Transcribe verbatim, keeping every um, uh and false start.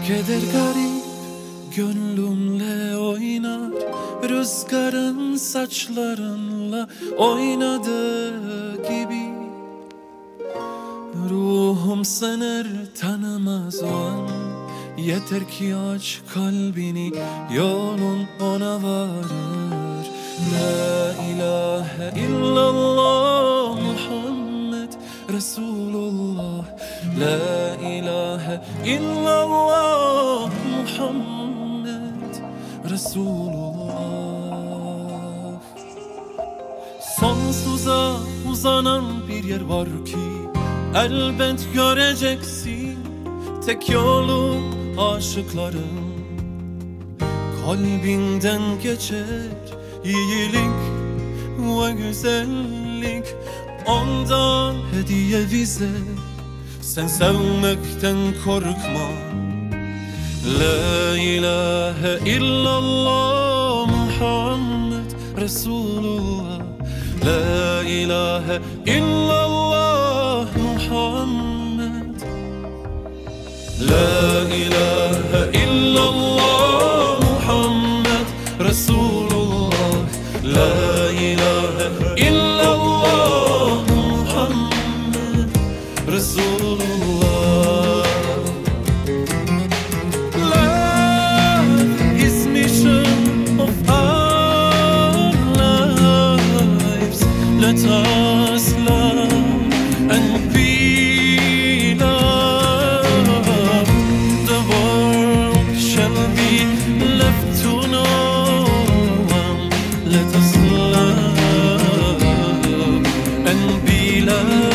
Keder garip gönlümle oynar, rüzgarın saçlarınla oynadığı gibi. Ruhum sınır tanımaz o an, yeter ki aç kalbini, yolun ona varır. La ilahe illallah Muhammed Resulullah. La ilahe illallah Muhammed Resulullah. Sonsuza uzanan bir yer var ki elbet göreceksin. Tek yolu aşıkların kalbinden geçer. İyilik ve güzellik ondan hediye bize. Sen sevmekten korkma. La ilahe illallah Muhammed Resulullah. La ilahe illallah Muhammed. La ilahe illallah Muhammed Resulullah. La ilahe illallah Muhammed Resulullah. Love is mission of our lives. Let us love and be loved. The world shall be left to no one. Let us love and be loved.